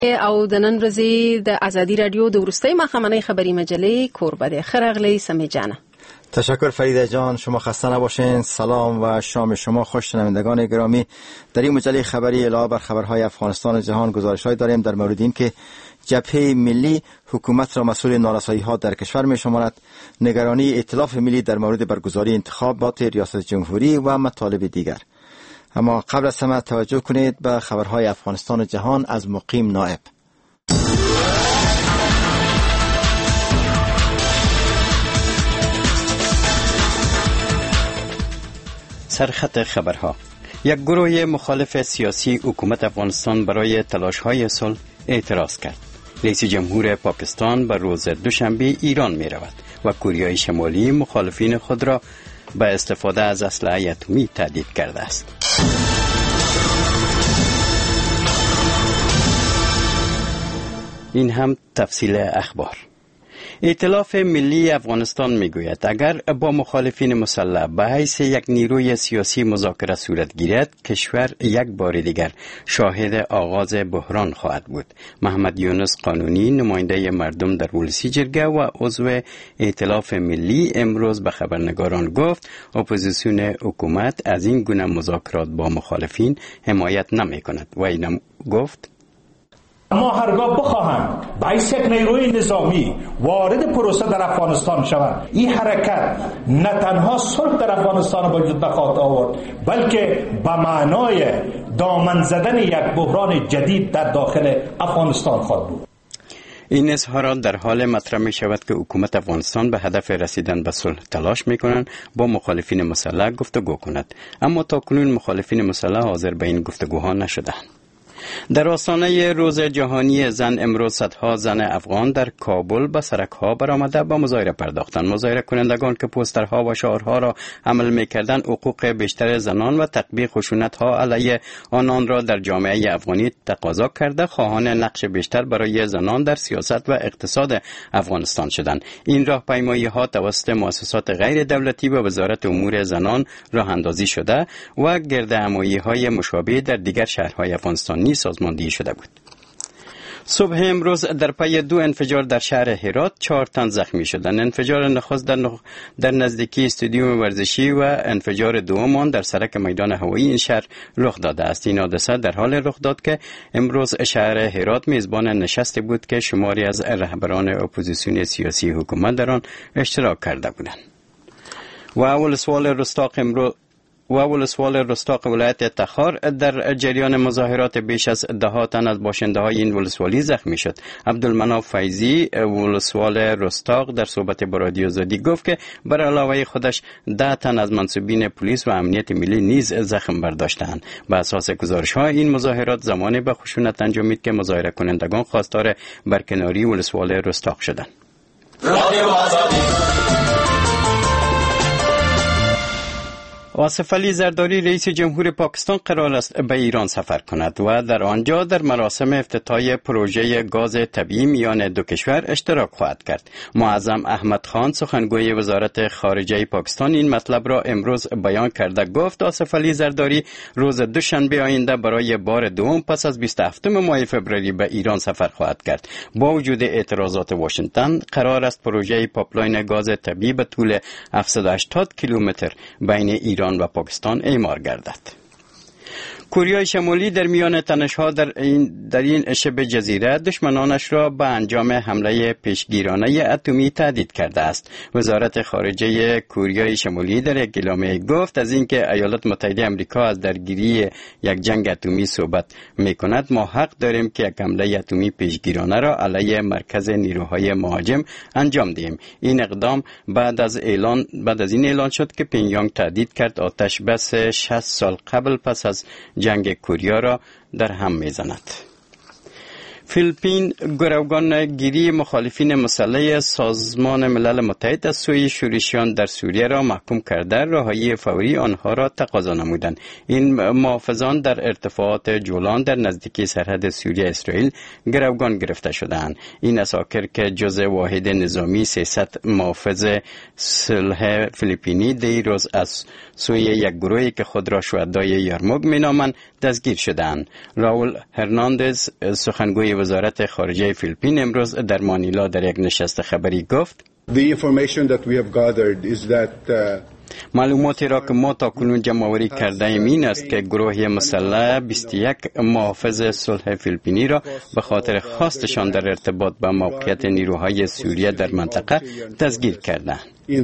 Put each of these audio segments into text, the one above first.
او د نن ورځې د ازادي رادیو د ورستۍ مخامنۍ خبری مجله کوربه ده. خرغلی سمی جانه. تشکر فریده جان، شما خسته نباشین. سلام و شام شما خوش. شنوندگان گرامی، در این مجله خبری علاوه بر خبرهای افغانستان و جهان گزارش‌های داریم در مورد این که جبهه ملی حکومت را مسئول نارسایی‌ها در کشور می‌شمارد، نگرانی ائتلاف ملی در مورد برگزاری انتخابات ریاست جمهوری و مطالب دیگر. اما قبل از همه توجه کنید به خبرهای افغانستان و جهان از مقیم نائب. سرخط خبرها. یک گروه مخالف سیاسی حکومت افغانستان برای تلاش‌های صلح اعتراض کرد. رئیس جمهور پاکستان به روز دوشنبه ایران می رود و کوریای شمالی مخالفین خود را به استفاده از اسلحه اتمی تهدید کرده است. این هم تفصیل اخبار. ائتلاف ملی افغانستان میگوید اگر با مخالفین مسلح به حیث یک نیروی سیاسی مذاکره صورت گیرد، کشور یک بار دیگر شاهد آغاز بحران خواهد بود. محمد یونس قانونی، نماینده مردم در ولسی جرگه و عضو ائتلاف ملی، امروز به خبرنگاران گفت اپوزیسیون حکومت از این گونه مذاکرات با مخالفین حمایت نمی کند و اینم گفت اما هرگاه بخواهند باعث یک نیروی نظامی وارد پروسه در افغانستان شوند، این حرکت نه تنها صلح در افغانستان وجود نخواهد آورد، بلکه به معنای دامن زدن یک بحران جدید در داخل افغانستان خواهد بود. این اظهارات در حال مطرح می شود که حکومت افغانستان به هدف رسیدن به صلح تلاش می کنند با مخالفین مسلح گفتگو کند، اما تاکنون مخالفین مسلح حاضر به این گفتگوها نشدند. در آستانه روز جهانی زن امروز صدها زن افغان در کابل به سرک‌ها برآمده با مظاهره پرداختند. مظاهره کنندگان که پوسترها و شعارها را عمل می‌کردند حقوق بیشتر زنان و تطبیق خشونت‌ها علیه آنان را در جامعه افغانی تقاضا کرده، خواهان نقش بیشتر برای زنان در سیاست و اقتصاد افغانستان شدند. این راهپیمایی‌ها توسط مؤسسات غیر دولتی و وزارت امور زنان راه اندازی شده و گردهمایی‌های مشابه در دیگر شهرهای افغانستان سازماندهی شده بود. صبح امروز در پی 2 انفجار در شهر هرات 4 تن زخمی شدند. انفجار نخست در نزدیکی استادیوم ورزشی و انفجار دوم در سرک میدان هوایی این شهر رخ داده است. این حادثه در حال رخ داد که امروز شهر هرات میزبان نشستی بود که شماری از رهبران اپوزیسیون سیاسی حکومت در آن اشتراک کرده بودند. و ولسوال رستاق ولایت تخار در جریان مظاهرات بیش از 10 تن از باشنده‌های این ولسوالی زخمی شد. عبدالمناف فیضی ولسوال رستاق در صحبت با رادیو آزادی گفت که بر علاوه خودش 10 تن از منصوبین پلیس و امنیت ملی نیز زخم برداشتند. بر اساس گزارش‌ها این مظاهرات زمانی به خشونت انجامید که مظاهره کنندگان خواستار برکناری ولسوال رستاق شدند. آصف علی زرداری رئیس جمهور پاکستان قرار است به ایران سفر کند و در آنجا در مراسم افتتاحیه پروژه گاز طبیعی میان دو کشور اشتراک خواهد کرد. معظم احمد خان سخنگوی وزارت خارجه پاکستان این مطلب را امروز بیان کرده. گفت آصف علی زرداری روز دوشنبه آینده برای بار دوم پس از 27 ماه فوریه به ایران سفر خواهد کرد. با وجود اعتراضات واشنگتن قرار است پروژه پایپلاین گاز طبیعی به طول 780 کیلومتر بین ایران و پاکستان اعمار گردد. کوریای شمالی در میان تنش‌ها در این شبه جزیره دشمنانش را به انجام حمله پیشگیرانه اتمی تهدید کرده است. وزارت خارجه کوریای شمالی در یک اعلامیه گفت از اینکه ایالات متحده آمریکا از درگیری یک جنگ اتمی صحبت می‌کند، ما حق داریم که یک حمله اتمی پیشگیرانه را علیه مرکز نیروهای مهاجم انجام دهیم. این اقدام بعد از این اعلان شد که پیونگ تهدید کرد آتش بس 60 سال قبل پس از جنگ کوریا را در هم میزند. فیلیپین گروگان گیری مخالفین مسلح سازمان ملل متحد از سوی شورشیان در سوریه را محکوم کرده رهایی فوری آنها را تقاضا نمودند. این محافظان در ارتفاعات جولان در نزدیکی سرحد سوریه اسرائیل گروگان گرفته شدند. این اساکر که جزء واحد نظامی 300 محافظ صلح فیلیپینی دیروز از سوی یک گروهی که خود را شهدای یارموگ مینامند دستگیر شدند. راول هرناندز سخنگوی وزارت خارجه فیلیپین امروز در مانیلا در یک نشست خبری گفت معلوماتی را که ما تاکنون جمع‌آوری کرده ایم این است که گروه مسلح 21 محافظ صلح فیلیپینی را به خاطر خواستشان در ارتباط با موقعیت نیروهای سوریه در منطقه دستگیر کردند.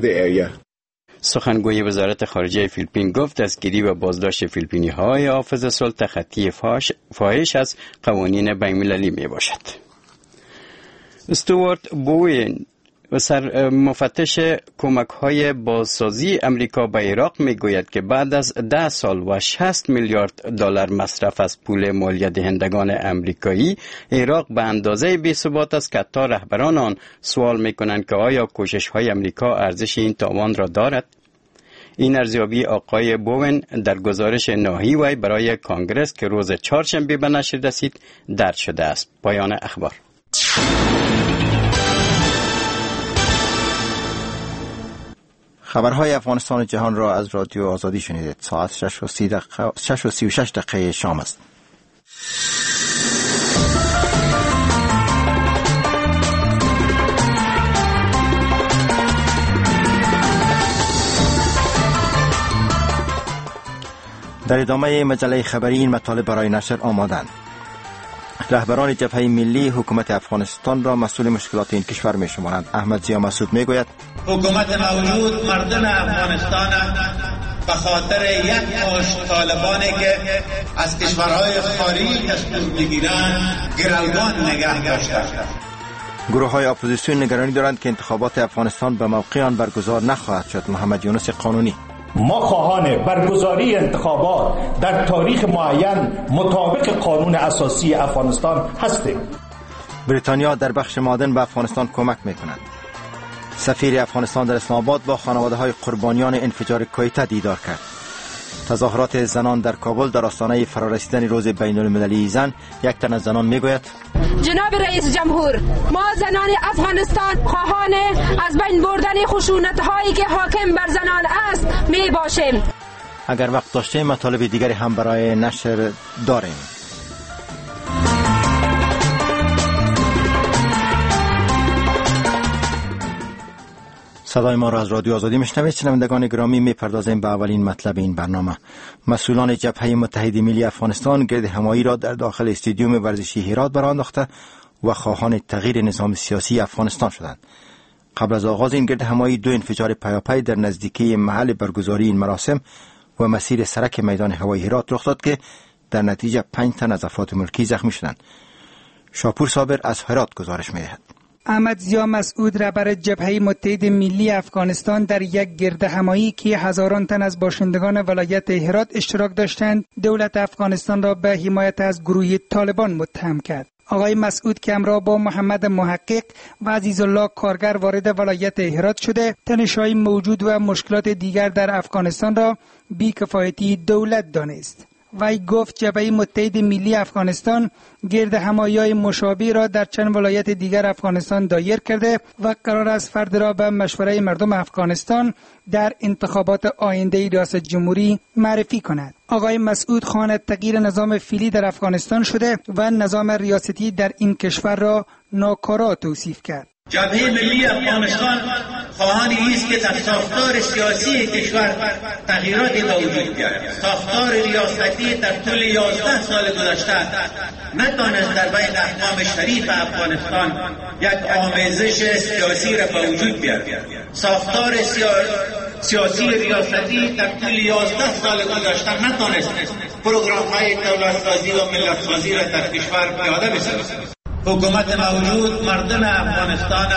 سخنگوی وزارت خارجه فیلیپین گفت دستگیری و بازداشت فیلیپینی های حافظ صلح تخطی فاحش از قوانین بین‌المللی می باشد. استوارت بوین مفتش کمک‌های بازسازی امریکا به عراق می‌گوید که بعد از 10 سال و 60 میلیارد دلار مصرف از پول مالیه دهندگان امریکایی، عراق به اندازه بی‌ثبات است که تا رهبران آن سوال می‌کنند که آیا کوشش‌های امریکا ارزش این تاوان را دارد؟ این ارزیابی آقای بوون در گزارش نهایی وی برای کانگرس که روز چهارشنبه به نشر رسید درج شده است. پایان اخبار. خبرهای افغانستان و جهان را از رادیو آزادی شنیدید. ساعت 6:36 شام است. در ادامه مجله خبری این مطالب برای نشر آمادند. رهبران جبهه ملی حکومت افغانستان را مسئول مشکلات این کشور می شمارند. احمد ضیا مسعود می گوید حکومت موجود مردم افغانستان به خاطر یک مشت طالبانی که از کشورهای خارجی دستور می‌گیرند گروگان نگه داشتند. گروه های اپوزیسیون نگرانی دارند که انتخابات افغانستان به موقع آن برگزار نخواهد شد. محمد یونس قانونی ما خواهان برگزاری انتخابات در تاریخ معین مطابق قانون اساسی افغانستان هستیم. بریتانیا در بخش معدن به افغانستان کمک می‌کند. سفیر افغانستان در اسلام آباد با خانواده‌های قربانیان انفجار کویته دیدار کرد. تظاهرات زنان در کابل در آستانه فرارسیدن روز بین‌المللی زن، یک تن از زنان میگوید جناب رئیس جمهور، ما زنان افغانستان خواهان از بین بردن خشونت‌هایی که حاکم بر زنان است می باشیم. اگر وقت داشتیم مطالب دیگری هم برای نشر داریم. صدای ما را از رادیو آزادی میشنوید. شنوندگان گرامی، میپردازیم به اولین مطلب این برنامه. مسئولان جبهه متحد ملی افغانستان گرد همایی را در داخل استادیوم ورزشی هرات برانداخته و خواهان تغییر نظام سیاسی افغانستان شدند. قبل از آغاز این گرد همایی 2 انفجار پیاپی در نزدیکی محل برگزاری این مراسم و مسیر سرک میدان هوایی هرات رخ داد که در نتیجه 5 تن از افراد ملکی زخمی شدند. شاپور صابر از هرات گزارش می‌دهد. احمد ضیا مسعود، رهبر جبهه متحد ملی افغانستان، در یک گرد همایی که هزاران تن از باشندگان ولایت هرات اشتراک داشتند، دولت افغانستان را به حمایت از گروه طالبان متهم کرد. آقای مسعود که همراه با محمد محقق و عزیزالله کارگر وارد ولایت هرات شده، تنش‌های موجود و مشکلات دیگر در افغانستان را بی‌کفایتی دولت دانست. وی گفت جبهه متحد ملی افغانستان گرد همایی‌های مشابه را در چند ولایت دیگر افغانستان دایر کرده و قرار است فرد را به مشوره مردم افغانستان در انتخابات آینده ریاست جمهوری معرفی کند. آقای مسعود خواهان تغییر نظام فعلی در افغانستان شده و نظام ریاستی در این کشور را ناکارا توصیف کرد. جبهه ملی افغانستان خواهان است که در ساختار سیاسی کشور تغییراتی به وجود بیاید. ساختار ریاستی در طول 11 سال گذشته نتوانست در بین احکام شریف افغانستان یک آمیزش سیاسی را به وجود بیاید. ساختار سیاسی ریاستی در طول 11 سال گذشته نتوانست پروگرام‌های دولت‌سازی و ملت‌سازی را در کشور پیاده بسازد. حکومت موجود مردم افغانستان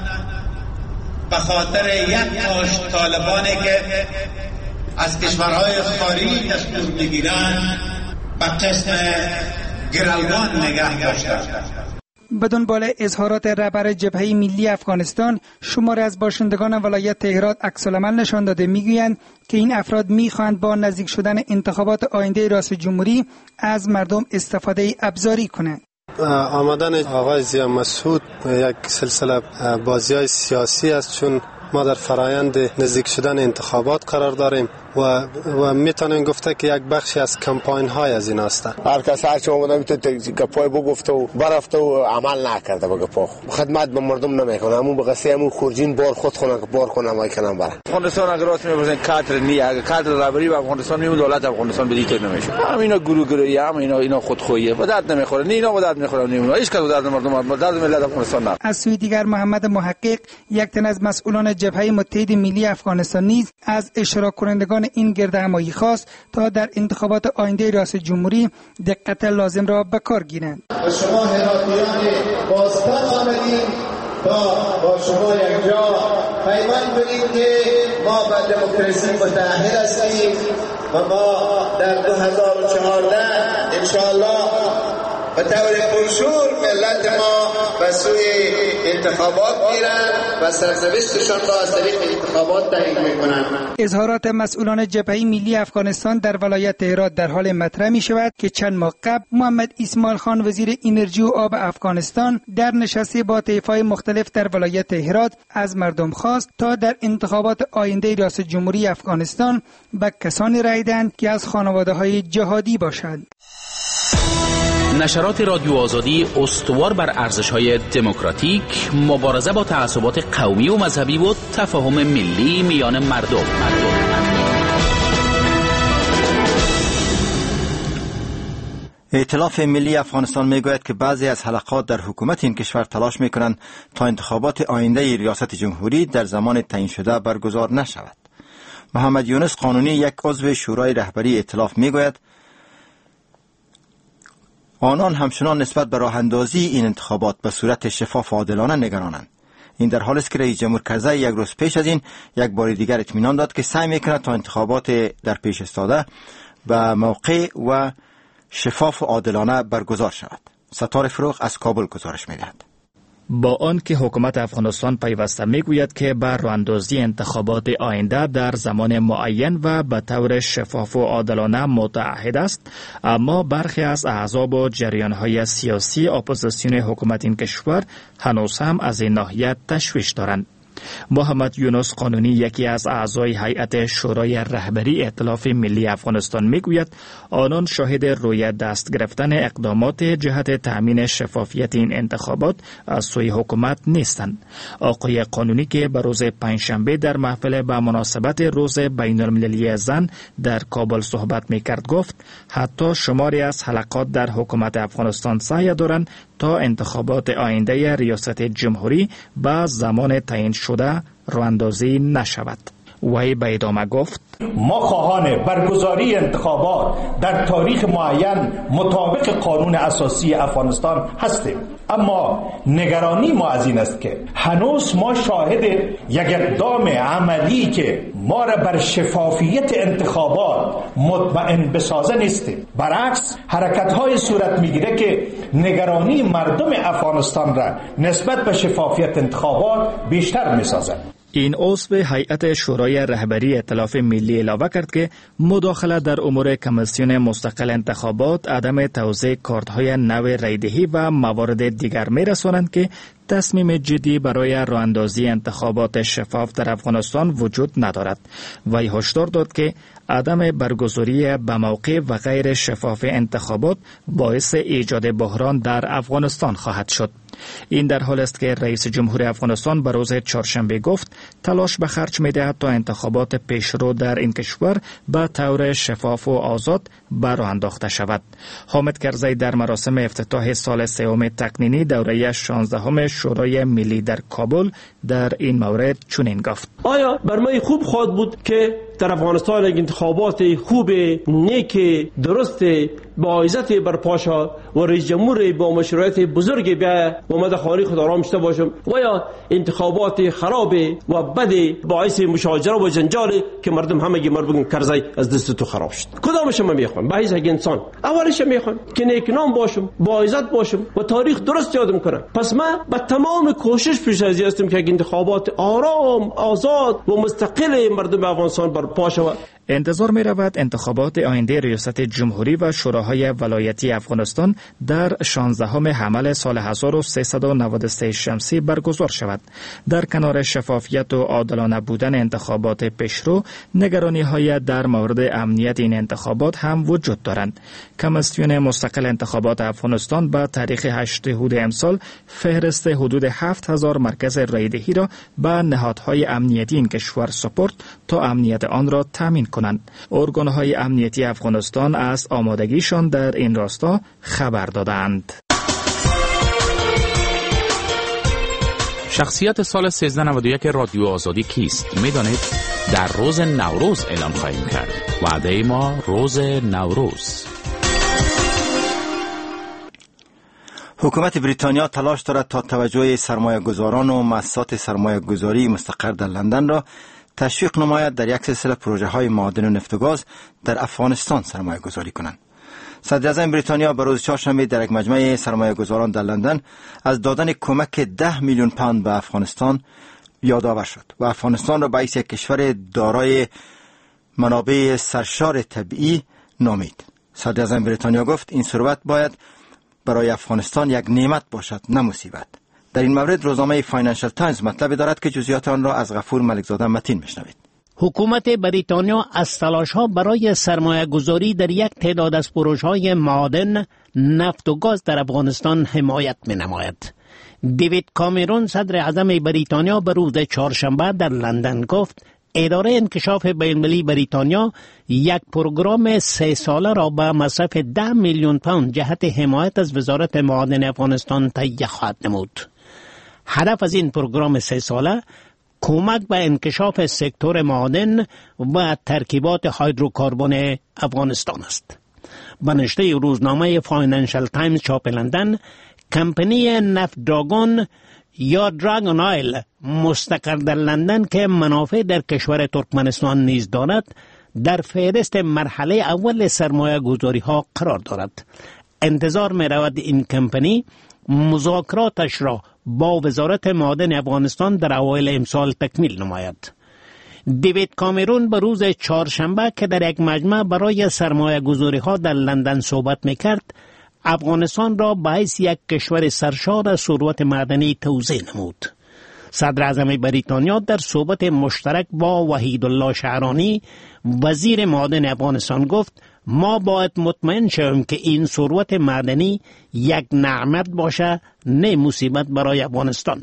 به خاطر یک مشت طالبانی که از کشورهای خارجی دستور می‌گیرند به قسم گروگان نگه داشتند. به دنبال اظهارات رهبر جبهه ملی افغانستان، شماری از باشندگان ولایت هرات عکس‌العمل نشان داده میگویند که این افراد میخواهند با نزدیک شدن انتخابات آینده ریاست جمهوری از مردم استفاده ابزاری کنند. آمدن آقای ضیا مسعود یک سلسله بازی‌های سیاسی است، چون ما در فرایند نزدیک شدن انتخابات قرار داریم و میتونیم گفته که یک بخشی از کمپاین های از این است. هر کس هر چه اومده میتونه گپای بگفته و برفته و عمل نکرده به گپا. خدمت به مردم نمیکنه، همون به قصه همون خورجین بار خود خونه بار کنه ما کنم بره. افغانستان اگر راست میگن کادر نی، اگر کادر رهبری به افغانستان میمون دولت افغانستان به دیگه نمیشه. همینا گروگرویی، اینا خودخویه، به درد نمیخوره. نه اینا به درد میخوره، نه هیچ کس به درد مردم، به درد ملت افغانستان نه. از سوی دیگر محمد محقق، یک تن از مسئولان جبهه متحد ملی افغانستان نیز از اشتراک کنندگان این گردهمایی خواست تا در انتخابات آینده ریاست جمهوری دقت لازم را به کار گیرند. شما هراتیان بازتر آمدیم تا با شما یک جا پیمان کنیم که ما به دموکراسی متأهل هستیم و ما در 2014 انشاءالله به طور پرشور ملت ما به سوی انتخابات میرن و سرنوشتشان را از طریق انتخابات تعیین میکنن. اظهارات مسئولان جبهه ملی افغانستان در ولایت هرات در حال مطرح می شود که چند ماه قبل محمد اسماعیل خان وزیر انرژی و آب افغانستان در نشستی با طایفه‌های مختلف در ولایت هرات از مردم خواست تا در انتخابات آینده ریاست جمهوری افغانستان به کسانی رای دهند که از خانواده‌های جهادی باشند. نشرات رادیو آزادی استوار بر ارزش‌های دموکراتیک، مبارزه با تعصبات قومی و مذهبی و تفاهم ملی میان مردم. ائتلاف ملی افغانستان میگوید که بعضی از حلقات در حکومت این کشور تلاش میکنند تا انتخابات آینده ریاست جمهوری در زمان تعیین شده برگزار نشود. محمد یونس قانونی، یک عضو شورای رهبری ائتلاف، میگوید آنان همچنان نسبت به راه اندازی این انتخابات به صورت شفاف و عادلانه نگرانند. این در حالی است که رئیس جمهور کرزی یک روز پیش از این یک بار دیگر اطمینان داد که سعی میکند تا انتخابات در پیش استاده به موقع و شفاف و عادلانه برگزار شود. ستار فروغ از کابل گزارش میدهد. با آن که حکومت افغانستان پیوسته میگوید که بر راهاندازی انتخابات آینده در زمان معین و به طور شفاف و عادلانه متعهد است، اما برخی از احزاب و جریان‌های سیاسی اپوزیسیون حکومت این کشور هنوز هم از این ناحیه تشویش دارند. محمد یونس قانونی، یکی از اعضای هیئت شورای رهبری ائتلاف ملی افغانستان، میگوید آنان شاهد روی دست گرفتن اقدامات جهت تأمین شفافیت این انتخابات از سوی حکومت نیستند. آقای قانونی که به روز پنجشنبه در محفل به مناسبت روز بین المللی زن در کابل صحبت میکرد گفت حتی شماری از حلقات در حکومت افغانستان سعی دارند تا انتخابات آینده ریاست جمهوری به زمان تعیین شده راهاندازی نشود. وی به ادامه گفت ما خواهان برگزاری انتخابات در تاریخ معین مطابق قانون اساسی افغانستان هستیم، اما نگرانی ما از این است که هنوز ما شاهد یک اقدام عملی که ما را بر شفافیت انتخابات مطمئن بسازه نیستیم. برعکس حرکت‌های صورت میگیره که نگرانی مردم افغانستان را نسبت به شفافیت انتخابات بیشتر میسازد. این عضو هیئت شورای رهبری ائتلاف ملی علاوه کرد که مداخله در امور کمیسیون مستقل انتخابات، عدم توزیع کارت‌های نو رایدهی و موارد دیگر می‌رسانند که تصمیم جدی برای راهاندازی انتخابات شفاف در افغانستان وجود ندارد. وی هشدار داد که عدم برگزاری به موقع و غیر شفاف انتخابات باعث ایجاد بحران در افغانستان خواهد شد. این در حال است که رئیس جمهور افغانستان به روز چهارشنبه گفت تلاش به خرج می‌دهد تا انتخابات پیشرو در این کشور به طور شفاف و آزاد به راه انداخته شود. حامد کرزی در مراسم افتتاح سال سوم تقنینی دوره 16 شورای ملی در کابل در این مورد چنین گفت: آیا بر ما خوب خواهد بود که در افغانستان یک انتخابات خوب، نیک، درست، با عزت برپا شود و رئیس جمهور با مشروعیت بزرگ به محمد خانی خدا را میشته باشم، و یا انتخابات خراب و بد باعث مشاجره و جنجال که مردم همگی بگن کرزی از دست تو خراب شد. کدامش ما میخوام؟ به هیچ انسان اولش میخوام که نیک نام باشم، با عزت باشم و تاریخ درست یادم کنم. پس من با تمام کوشش پیش از هستم که انتخابات آرام، آزاد و مستقل مردم افغانستان برپا شود. انتظار می رود انتخابات آینده ریاست جمهوری و شوراهای ولایتی افغانستان در 16 حمل سال 1393 شمسی برگزار شود. در کنار شفافیت و عادلانه بودن انتخابات پیشرو، نگرانی های در مورد امنیت این انتخابات هم وجود دارند. کمیسیون مستقل انتخابات افغانستان با تاریخ 8 حدود امسال فهرست حدود 7000 مرکز رایدهی را به نهادهای امنیتی این کشور سپرد تا امنیت آن را تامین کنند. ارگانهای امنیتی افغانستان از آمادگیشان در این راستا خبر دادند. شخصیت سال 1391 رادیو آزادی کیست؟ میدانید؟ در روز نوروز اعلام خواهیم کرد. وعده ما روز نوروز. حکومت بریتانیا تلاش دارد تا توجه سرمایه گذاران و مؤسسات سرمایه گذاری مستقر در لندن را تشویق نماید در یک سلسله پروژه های معادن و نفت و گاز در افغانستان سرمایه گذاری کنند. صدر اعظم بریتانیا به روز چهارشنبه در یک مجمع سرمایه گذاران در لندن از دادن کمک 10 میلیون پوند به افغانستان یادآور شد و افغانستان را به حیث یک کشور دارای منابع سرشار طبیعی نامید. صدر اعظم بریتانیا گفت این ثروت باید برای افغانستان یک نعمت باشد نه مصیبت. در این مورد روزنامه فاینانشل تایمز مطلب دارد که جزئیات آن را از غفور ملکزاده متین بشنوید. حکومت بریتانیا از تلاش‌ها برای سرمایه‌گذاری در یک تعداد از پروژه‌های معادن، نفت و گاز در افغانستان حمایت می‌نماید. دیوید کامرون صدر اعظم بریتانیا به روز چهارشنبه در لندن گفت اداره انکشاف بین‌المللی بریتانیا یک پروگرام 3 ساله را به مصرف 10 میلیون پوند جهت حمایت از وزارت معادن افغانستان تهیه خواهد نمود. هدف از این پروگرام 3 ساله کمک به انکشاف سکتور معادن و ترکیبات هیدروکربن افغانستان است. به نشریه روزنامه فاینانشل تایمز چاپ لندن، کمپانی نفت دراگون یا دراگون آیل مستقر در لندن که منافع در کشور ترکمنستان نیز دارد، در فهرست مرحله اول سرمایه گذاری ها قرار دارد. انتظار می رود این کمپانی مذاکراتش را با وزارت معادن افغانستان در اوایل امسال تکمیل نماید. دیوید کامرون به روز چهارشنبه که در یک مجمع برای سرمایه گذاری ها در لندن صحبت می کرد، افغانستان را به حیث یک کشور سرشار ثروت معدنی توضیح نمود. صدر اعظم بریتانیا در صحبت مشترک با وحیدالله شعرانی وزیر معادن افغانستان گفت ما باید مطمئن شویم که این ثروت معدنی یک نعمت باشه نه مصیبت برای افغانستان.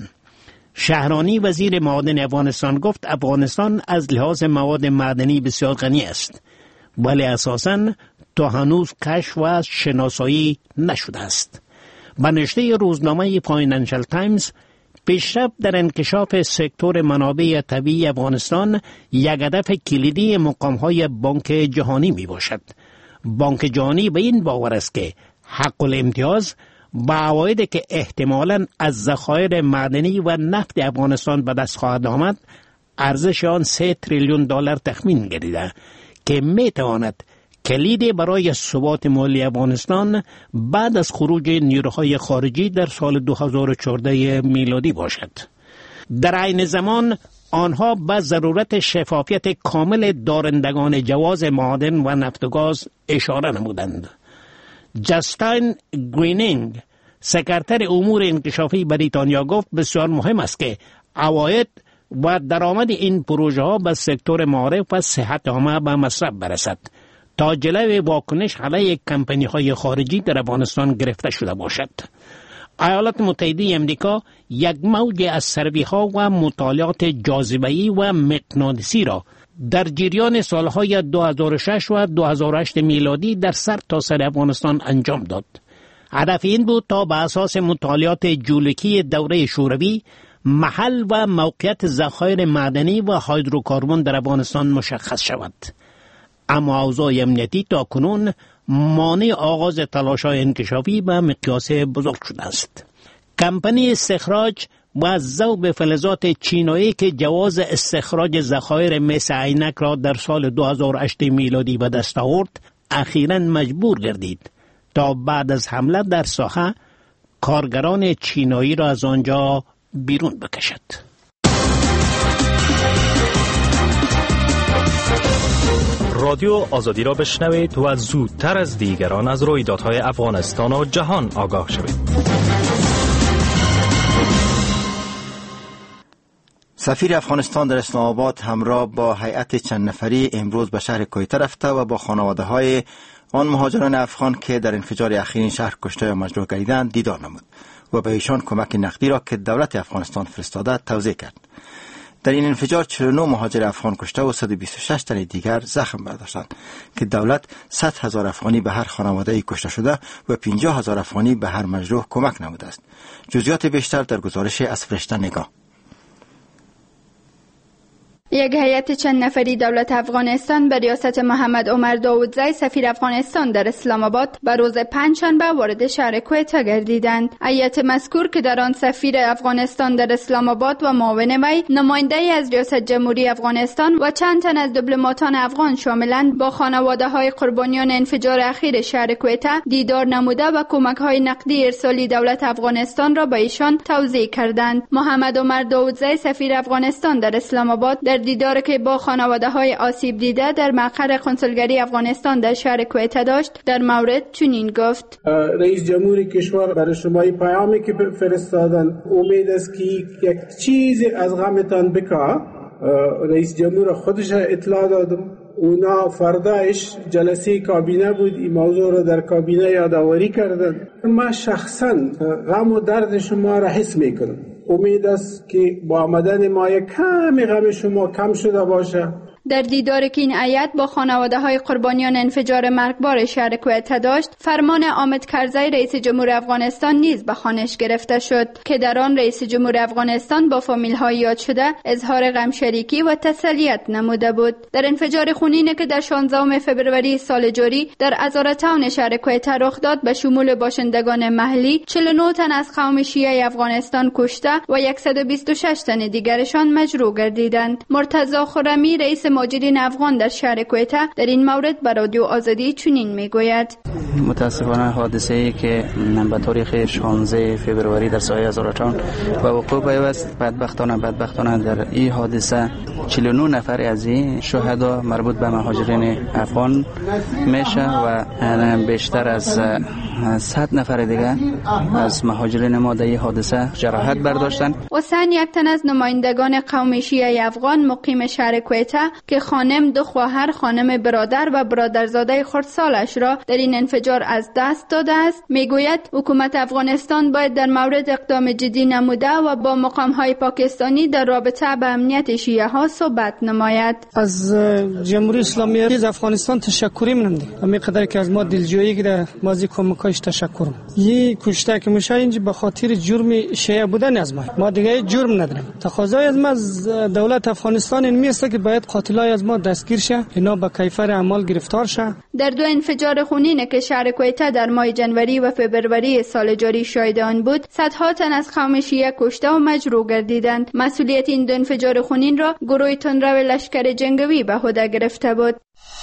شهرانی وزیر معادن افغانستان گفت افغانستان از لحاظ مواد معدنی بسیار غنی است ولی اساساً تا هنوز کشف و شناسایی نشده است. به نشریه روزنامه فاینانشل تایمز، پیشرفت در انکشاف سکتور منابع طبیعی افغانستان یک هدف کلیدی مقام‌های بانک جهانی می باشد. بانک جهانی به این باور است که حق الامتیاز با عوایدی که احتمالاً از ذخایر معدنی و نفت افغانستان به دست خواهد آمد، ارزش آن 3 تریلیون دلار تخمین گردیده که می تواند کلیدی برای ثبات مالی افغانستان بعد از خروج نیروهای خارجی در سال 2014 میلادی باشد. در عین زمان آنها به ضرورت شفافیت کامل دارندگان جواز معادن و نفت و گاز اشاره نمودند. جاستین گرینینگ سکرتر امور انکشافی بریتانیا گفت بسیار مهم است که عواید و درآمد این پروژه ها به سکتور معارف و صحت عامه به مصرف برسد تا جلوی واکنش علیه کمپانی های خارجی در افغانستان گرفته شده باشد. ایالات متحده امریکا یک موج از سروی ها و مطالعات جاذبه‌ای و مغناطیسی را در جریان سالهای 2006 و 2008 میلادی در سرتاسر افغانستان انجام داد. هدف این بود تا به اساس مطالعات ژئولوژیکی دوره شوروی محل و موقعیت ذخایر معدنی و هیدروکربن در افغانستان مشخص شود. اما اوضاع امنیتی تا کنون مانع آغاز تلاش‌های انکشافی به مقیاس بزرگ شده است. کمپانی استخراج و ذوب فلزات چینایی که جواز استخراج ذخایر مس عینک را در سال 2008 میلادی به دست آورد، اخیراً مجبور گردید تا بعد از حمله در ساحه کارگران چینایی را از آنجا بیرون بکشد. رادیو آزادی را بشنوید و زودتر از دیگران از رویدادهای افغانستان و جهان آگاه شوید. سفیر افغانستان در اسلام آباد همراه با هیئت چند نفری امروز به شهر کویته رفته و با خانواده های آن مهاجران افغان که در انفجار اخیر این شهر کشته و مجروح گردیدند دیدار نمود و به ایشان کمک نقدی را که دولت افغانستان فرستاده توضیح کرد. در این انفجار 49 مهاجر افغان کشته و 126 تن دیگر زخم برداشتند که دولت 100,000 افغانی به هر خانواده کشته شده و 50,000 افغانی به هر مجروح کمک نموده است. جزئیات بیشتر در گزارش از فرشته نگاه. یک هیئت چند نفری دولت افغانستان به ریاست محمد عمر داودزی سفیر افغانستان در اسلام آباد به روز پنجشنبه وارد شهر کویته گردیدند. هیئت مذکور که در آن سفیر افغانستان در اسلام آباد و معاون وی، نماینده‌ای از ریاست جمهوری افغانستان و چند تن از دیپلماتان افغان شاملند، با خانواده‌های قربانیان انفجار اخیر شهر کویته دیدار نموده و کمک‌های نقدی ارسالی دولت افغانستان را به ایشان توضیح کردند. محمد عمر داودزی سفیر افغانستان در اسلام آباد در دیداری که با خانواده‌های آسیب دیده در مقر کنسولگری افغانستان در شهر کویته داشت در مورد چنین گفت: رئیس جمهوری کشور برای شما پیامی که فرستادن، امید است که یک چیزی از غمتان بکه. رئیس جمهور خودش اطلاع دادم، اونا فردایش جلسه کابینه بود، این موضوع را در کابینه یادآوری کردن. من شخصا غم و درد شما را حس میکنم. امید است که با آمدن ما یک کمی غم شما کم شده باشه. در دیداری که این هیئت با خانواده‌های قربانیان انفجار مرگبار شهر کویته داشت، فرمان حامد کرزی رئیس جمهور افغانستان نیز به خوانش گرفته شد که در آن رئیس جمهور افغانستان با فامیل‌های یاد شده اظهار غم شریکی و تسلیت نموده بود. در انفجار خونینی که در 16 فوریه سال جاری در ازارتاون شهر کویته رخ داد، به شمول باشندگان محلی 49 تن از قوم شیعه افغانستان کشته و 126 تن دیگرشان مجروح گردیدند. مرتضی خرمی رئیس مهاجرین افغان در شهر کویته در این مورد به رادیو آزادی چنین میگوید: متاسفانه حادثه‌ای که به تاریخ 16 فوریه در سایه ازارتاون به وقوع پیوست، بدبختانه در این حادثه 49 نفر از این شهدا مربوط به مهاجرین افغان میشه و بیشتر از 100 نفر دیگه از مهاجرین ما در این حادثه جراحت برداشتن. حسین یک تن از نمایندگان قوم شیعه افغان مقیم شهر کویته که خانم، دو خواهر، خانم برادر و برادرزاده خردسالش را در این انفجار از دست داده است، میگوید حکومت افغانستان باید در مورد اقدام جدی نموده و با مقام‌های پاکستانی در رابطه به امنیت شیعه ها صحبت نماید. از جمهوری اسلامی از افغانستان تشکری می‌نمودیم، همین قدر که از ما دلجویی که در ماضی کمک‌هاش تشکر. این کشته که میشه اینجا به خاطر جرم شیعه بودن از ما دیگه جرم نداریم. تقاضای از ما از دولت افغانستان این میسته که باید قاتلای از ما دستگیر شه، اینا با کیفر اعمال گرفتار شه. در دو انفجار خونین که شهر کویته در ماه جنوری و فوریه سال جاری شاهد آن بود، صدها تن از قوم شیعه کشته و مجروح گردیدند. مسئولیت این دو انفجار خونین را گروه تندرو لشکر جنگی به عهده گرفته بود.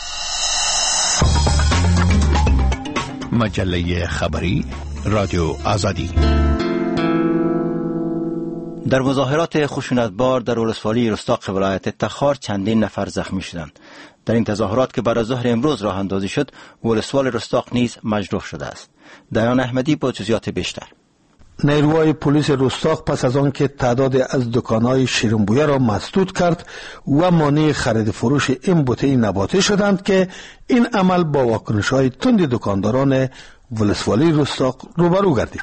مجله خبری رادیو آزادی. در مظاهرات خشونتبار در ولسوالی رستاق ولایت تخار چندین نفر زخمی شدند. در این تظاهرات که بعد از ظهر امروز راه اندازی شد، ولسوال رستاق نیز مجروح شده است. دیان احمدی با جزئیات بیشتر. نیروهای پلیس رستاق پس از آن که تعداد از دکانهای شیرین‌بویه را مسدود کرد و مانع خرید فروش این بوته نباتی شدند که این عمل با واکنش‌های تند دکانداران ولسوالی رستاق روبرو گردید.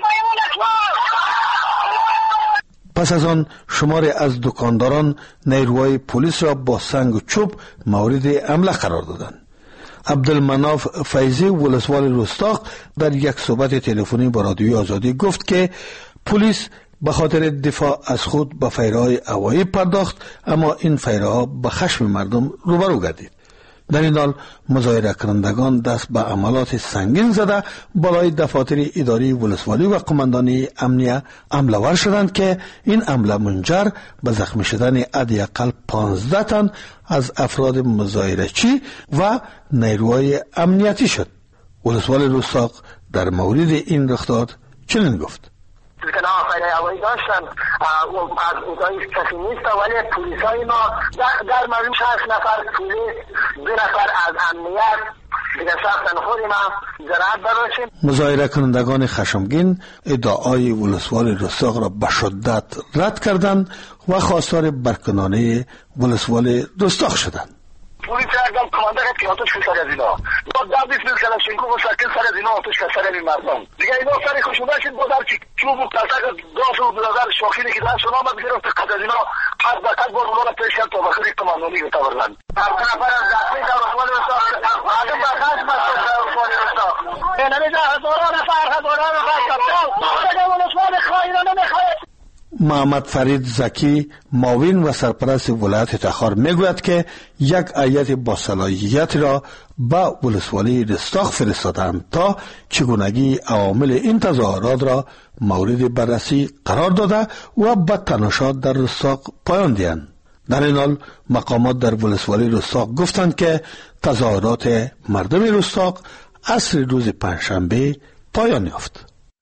پس از آن شماری از دکانداران نیروهای پلیس را با سنگ و چوب مورد حمله قرار دادند. عبدالمناف فیضی ولسوال رستاق در یک صحبت تلفنی با رادیوی آزادی گفت که پلیس به خاطر دفاع از خود به فیرهای هوایی پرداخت، اما این فیرها به خشم مردم روبرو گردید. در این حال مظاهره کنندگان دست به عملات سنگین زده بالای دفاتر اداری ولسوالی و قماندانی امنیه حمله ور شدند که این حمله منجر به زخمی شدن حداقل 15 تن از افراد مظاهره‌چی و نیروهای امنیتی شد. ولسوال رستاق در مورد این رخداد چنین گفت: که فایده هوایی داشتن از اونجای کسی نیست، ولی پولیس های ما در مورد 6 نفر پولیس 2 نفر از امنیت دیگه ساختن خود ما زراعت بروشیم. مظاهره کنندگان خشمگین ادعای ولسوالی رستاق را به شدت رد کردند و خواستار برکناری ولسوالی رستاق شدند. پولیس اقدام کمانده که آتش کشید از اینا با 10-20 میل کلاشینکو و ساکن سر از اینا آتش کشید از این مردم دیگه اینا سری خشونت شد با در چوب و قطعه گاز و بلازر شاخینی که دست اونا آمد گرفت قد از اینا قد به قد بار اونا را پیش کرد تا بخیر کماندانی به تورلند 7 نفر از دستی در رسوال رستاق آدم بخش مستد در رسوال رستاق نمیده هزاران نفر دیگه ولسوال خواهیرانه میخواهد. محمد فرید زکی معاون و سرپرست ولایت تخار میگوید که یک هیئت با صلاحیت را به ولسوالی رستاق فرستادند تا چگونگی عوامل این تظاهرات را مورد بررسی قرار داده و به تنشات در رستاق پایان دهند. در این حال مقامات در ولسوالی رستاق گفتند که تظاهرات مردم رستاق عصر روز پنجشنبه پایان یافت.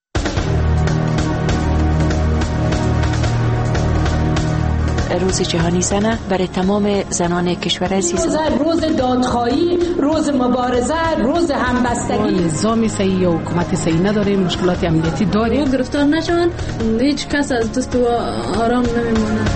روز جهانی زن برای تمام زنان کشور عزیز، روز دادخواهی، روز مبارزه، روز همبستگی. نظام صحیح و حکومت صحیح نداریم، مشکلات امنیتی داریم. گرفتار نشون هیچ کس از دست و آرام نمیمونه.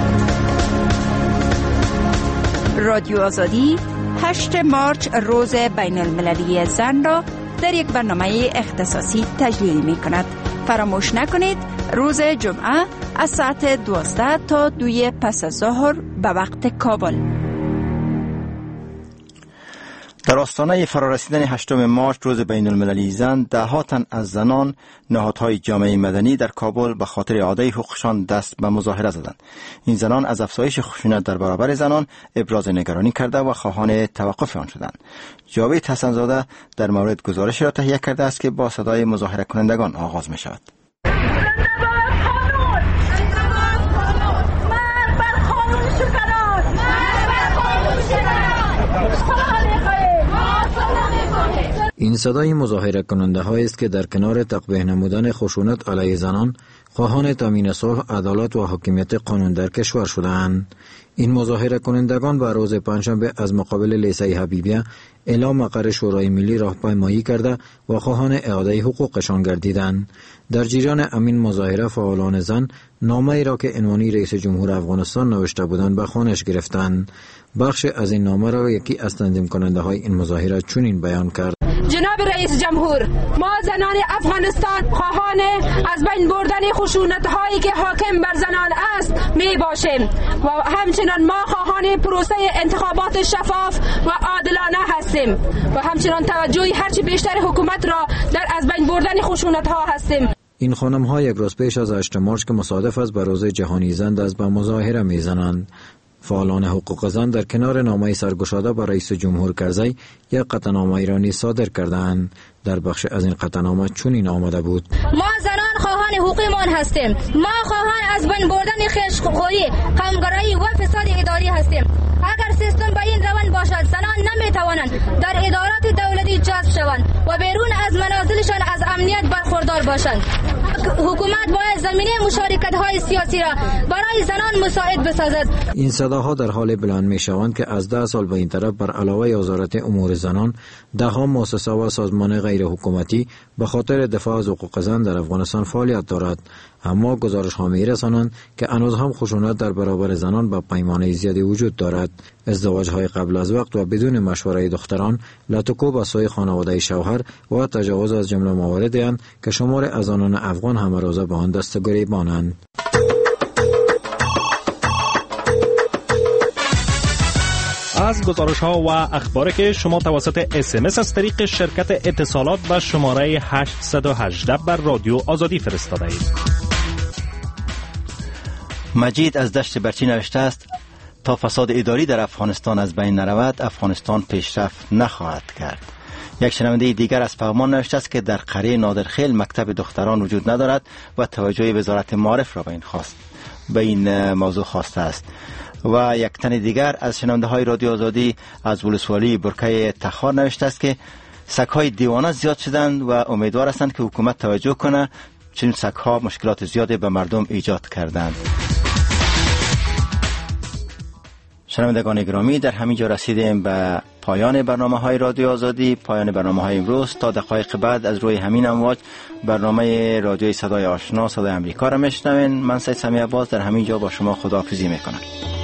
رادیو آزادی 8 مارچ روز بین المللی زن را در یک برنامه اختصاصی تجلیل می کند. فراموش نکنید روز جمعه از ساعت 12 تا 2 پس از ظهر به وقت کابل. در آستانه فرارسیدن 8 مارچ روز بین المللی زن، ده‌ها تن از زنان نهادهای جامعه مدنی در کابل به خاطر اعاده حقوقشان دست به مظاهره زدند. این زنان از افزایش خشونت در برابر زنان ابراز نگرانی کرده و خواهان توقف آن شدند. جاوید حسن‌زاده در مورد گزارشی را تهیه کرده است که با صدای مظاهره کنندگان آغاز می شود. این صدای مظاهره کننده هایی است که در کنار تقبیح نمودن خشونت علیه زنان خواهان تامین صلح، عدالت و حاکمیت قانون در کشور شدند. این مظاهره کنندگان به روز پنجشنبه از مقابل لیسه حبیبیه الی مقر شورای ملی راهپیمایی کرده و خواهان اعاده حقوقشان گردیدند. در جریان امین مظاهره فعالان زن نامه‌ای را که عنوانی رئیس جمهور افغانستان نوشته بودند به خوانش گرفتند. بخش از این نامه را یکی از تنظیم کننده های این مظاهره چنین بیان کرد: جناب رئیس جمهور، ما زنان افغانستان خواهان از بین بردن خشونت هایی که حاکم بر زنان است می باشیم و همچنان ما خواهان پروسه انتخابات شفاف و عادلانه هستیم و همچنان توجه هرچی بیشتر حکومت را در از بین بردن خشونت ها هستیم. این خانم ها یک روز پیش از 8 مارچ که مصادف است با روز جهانی زن دست به مظاهره می زنند. فعالان حقوق زن در کنار نامه سرگشاده با رئیس جمهور کرزی یک قطعنامه ایرانی صادر کردند. در بخش از این قطعنامه چنین آمده بود: ما زنان خواهان حقوقمان هستیم. ما خواهان از بین بردن خیشخوری، قومگرایی و فساد اداری هستیم. اگر سیستم به این روند باشد، زنان نمیتوانند در ادارات دولتی جذب شوند و بیرون از منازلشان از امنیت برخوردار باشند. حکومت باید زمینه مشارکت‌های سیاسی را برای زنان مساعد بسازد. این صداها در حال بلند می‌شوند که از 10 سال به این طرف بر علاوه وزارت امور زنان، ده‌ها مؤسسه و سازمان غیر حکومتی به خاطر دفاع از حقوق زن در افغانستان فعالیت دارد. اما گزارش‌ها می‌رسانند که هنوز هم خشونت در برابر زنان به پیمانه زیادی وجود دارد. ازدواج‌های قبل از وقت و بدون مشورت دختران، لطکوب از سوی خانواده شوهر و تجاوز از جمله مواردی اند که شمار از آنان افغان همه روزه به آن دست گریبانند. از گزارش‌ها و اخباری که شما توسط SMS از طریق شرکت اتصالات به شماره 818 بر رادیو آزادی فرستاده اید. مجید از دشت برچی نوشته است: تا فساد اداری در افغانستان از بین نرود، افغانستان پیشرفت نخواهد کرد. یک شنونده دیگر از پغمان نوشته است که در قریه نادرخیل مکتب دختران وجود ندارد و توجه وزارت معارف را به این موضوع خواسته است. و یک تن دیگر از شنونده های رادیو آزادی از ولسوالی برکه تخار نوشته است که سگ‌های دیوانه زیاد شدند و امیدوار هستند که حکومت توجه کنه، چنین سگ‌ها مشکلات زیادی به مردم ایجاد کردند. شنوندگان گرامی، در همین جا رسیدیم به پایان برنامه‌های رادیو آزادی، پایان برنامه‌های امروز. تا دقایق بعد از روی همین امواج برنامه رادیوی صدای آشنا، صدای امریکا را میشنوین. من سید سمیع عباس در همین جا با شما خداحافظی میکنم.